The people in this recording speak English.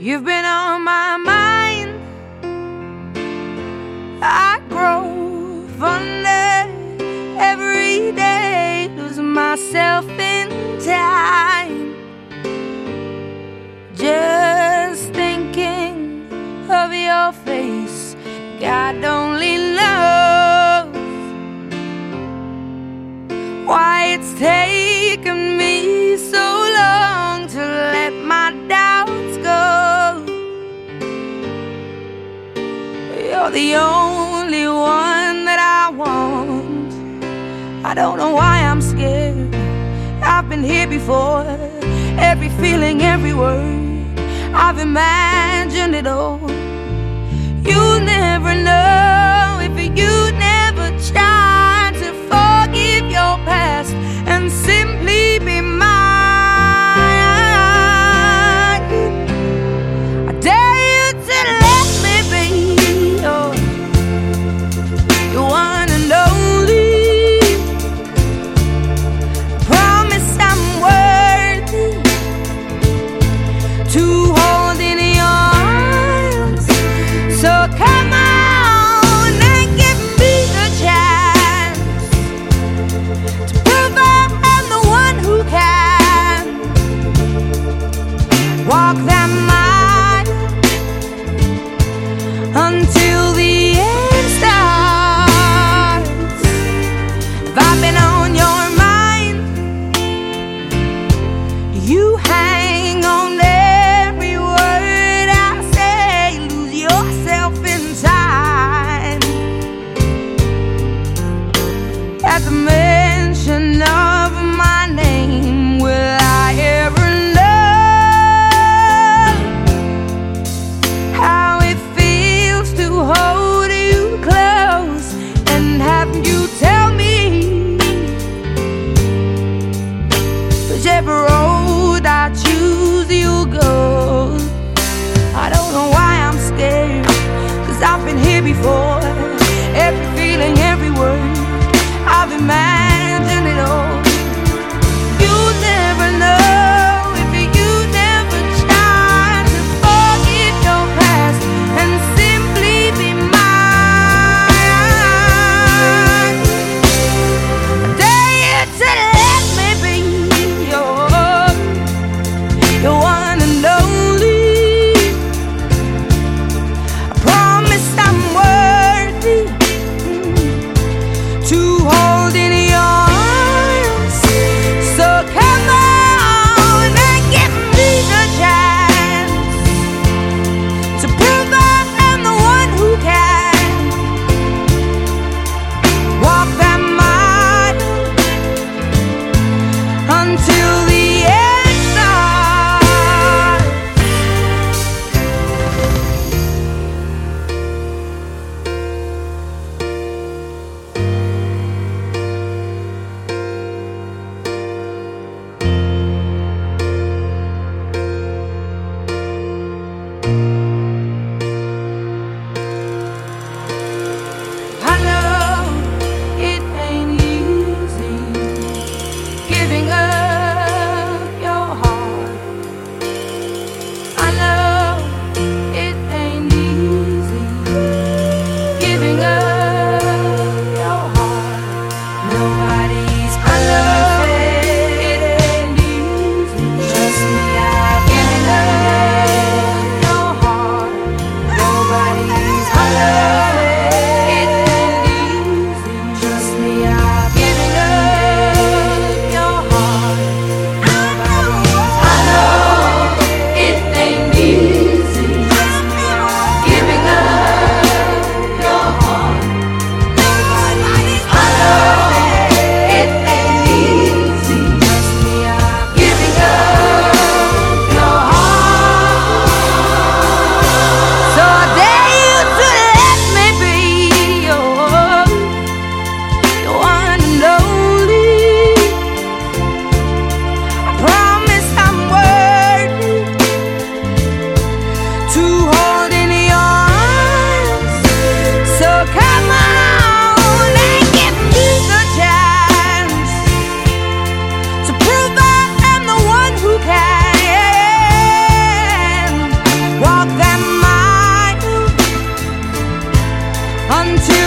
You've been on my mind. I grow fonder every day, lose myself in time, just thinking of your face. God only knows why it's taken me so long to let my doubts go. You're the only one that I want. I don't know why I'm scared. I've been here before. Every feeling, every word, I've imagined it all. You'll never know if you never try to forgive your past and simply be mine. I dare you to let me be your one and only. Promise I'm worthy to hold in your arms. So come on. until